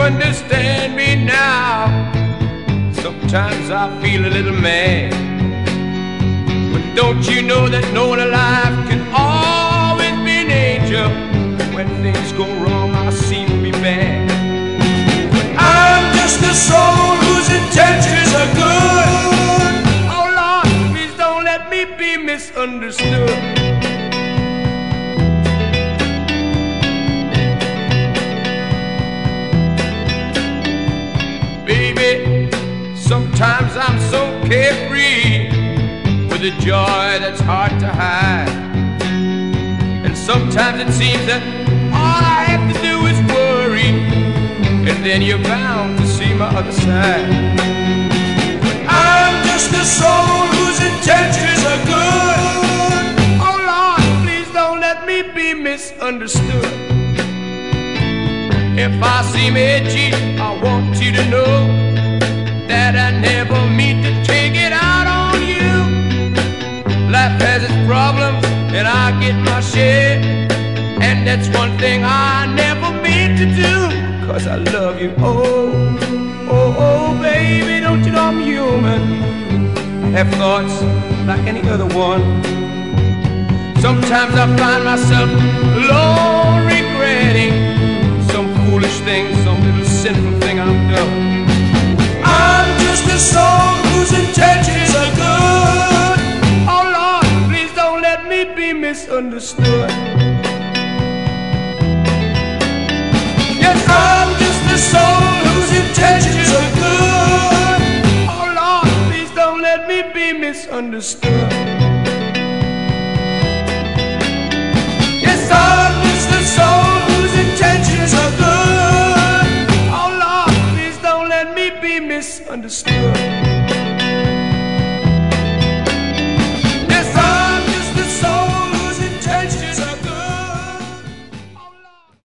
understand me now. Sometimes I feel a little mad, but don't you know that no one alive can always be an angel? When things go wrong, I seem to be bad. I'm just a soul whose intentions are good. Oh Lord, please don't let me be misunderstood. Baby, sometimes I'm so carefree with a joy that's hard to hide. And sometimes it seems that all I have to do is worry, and then you're bound to see my other side. I'm just a soul whose intentions are good. Oh Lord, please don't let me be misunderstood. If I seem edgy, I want you to know that I never mean to take it out on you. Life has its problems, and I get my share, and that's one thing I never mean to do, 'cause I love you. Oh, oh, oh, baby, don't you know I'm human? I have thoughts like any other one. Sometimes I find myself alone regretting some foolish thing, some little sinful thing I've done. I'm just a soul whose intentions are good. Oh Lord, please don't let me be misunderstood. Yes, I'm just a soul whose intentions are good. Oh Lord, please don't let me be misunderstood. Yes, I'm just a soul whose intentions are good. Oh Lord, please don't let me be misunderstood.